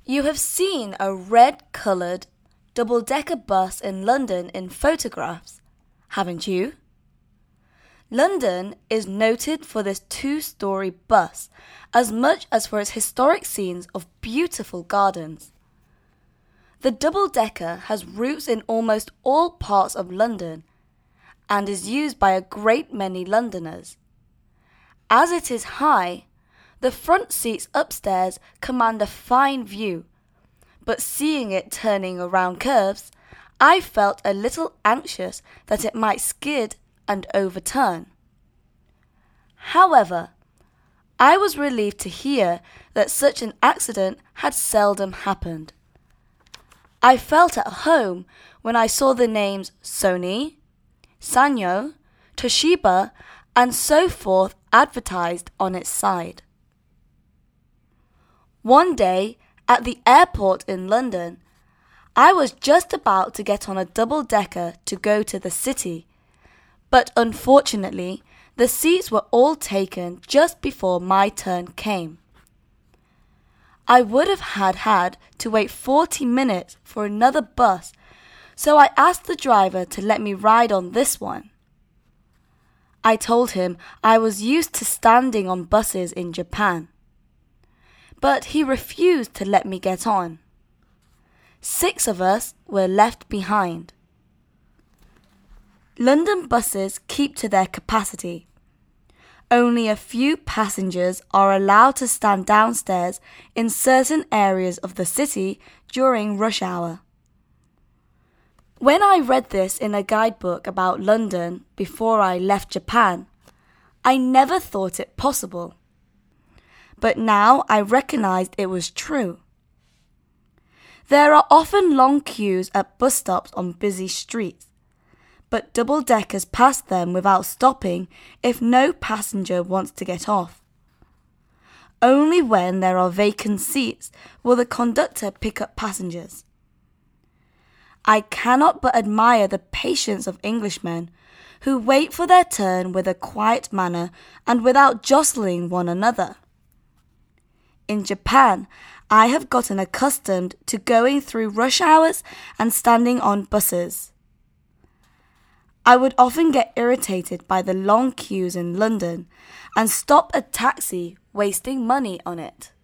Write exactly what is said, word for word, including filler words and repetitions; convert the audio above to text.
You have seen a red-coloured double-decker bus in London in photographs, haven't you? London is noted for this two-storey bus as much as for its historic scenes of beautiful gardens. The double-decker has routes in almost all parts of London and is used by a great many Londoners. As it is high, the front seats upstairs command a fine view, but seeing it turning around curves, I felt a little anxious that it might skid and overturn. However, I was relieved to hear that such an accident had seldom happened. I felt at home when I saw the names Sony, Sanyo, Toshiba, and so forth advertised on its side. One day, at the airport in London, I was just about to get on a double-decker to go to the city, but unfortunately, the seats were all taken just before my turn came. I would have had had to wait forty minutes for another bus, so I asked the driver to let me ride on this one. I told him I was used to standing on buses in Japan, but he refused to let me get on. Six of us were left behind. London buses keep to their capacity. Only a few passengers are allowed to stand downstairs in certain areas of the city during rush hour. When I read this in a guidebook about London before I left Japan, I never thought it possible. But now I recognized it was true. There are often long queues at bus stops on busy streets, but double-deckers pass them without stopping if no passenger wants to get off. Only when there are vacant seats will the conductor pick up passengers. I cannot but admire the patience of Englishmen who wait for their turn with a quiet manner and without jostling one another. In Japan, I have gotten accustomed to going through rush hours and standing on buses. I would often get irritated by the long queues in London and stop a taxi wasting money on it.